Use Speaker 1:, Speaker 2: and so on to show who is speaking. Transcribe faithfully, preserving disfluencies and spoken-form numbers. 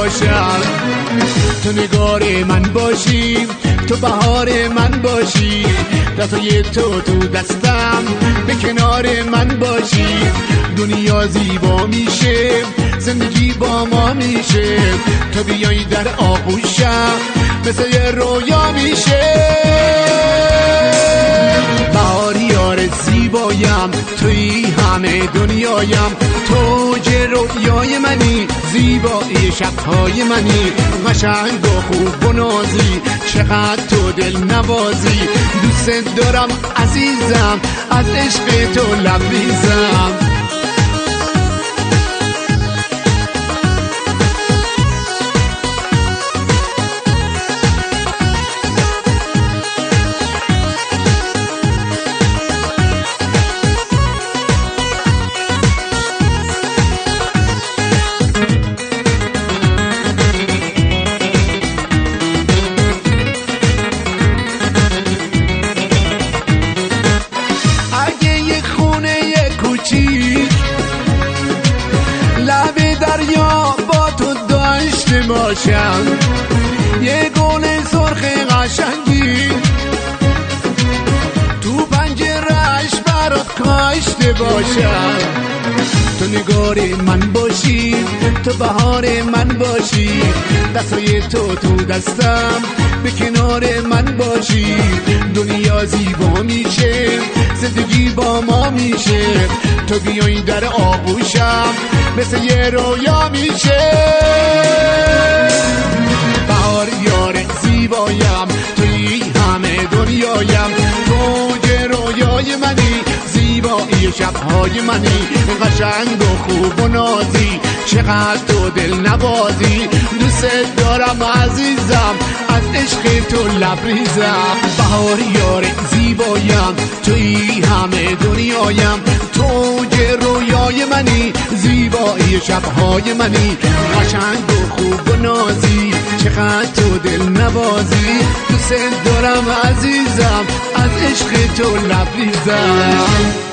Speaker 1: باشم. تو نگار من باشی، تو بهار من باشی، دستای تو تو دستم به کنار من باشی. دنیا زیبا میشه، زندگی با ما میشه، تو بیایی در آغوشم مثل یه رویا میشه. بهاری یار زیبایم، توی همه دنیایم، تو جه رویای منی، زیبایی شبهای منی، قشنگ و خوب و نازی، چقدر تو دل نوازی. دوست دارم عزیزم، از عشق تو لبریزم. لب دریا با تو داشته باشم، یه گل سرخ قشنگی تو پنجره‌اش برات کاشته باشم. تو نگار من باشی، تو بهار من باشی، دستای تو تو دستم به کنار من باشی. دنیا زیبا میشه، زندگی با ما میشه، تو بیایی در آغوشم مثل یه رویا میشه. بهار یار زیبایم، توی همه دنیایم، تو یه رویای منی، زیبایی شبهای منی، قشنگ و خوب و نازی، چقدر تو دل نوازی. دوست دارم عزیزم، از عشق تو لبریزم. بهار یار زیبایم، توی همه دنیایم، تو یه رویای منی، زیبایی شبهای منی، قشنگ و خوب و نازی، چقدر تو دل نوازی. دوست دارم عزیزم، از عشق تو لبریزم.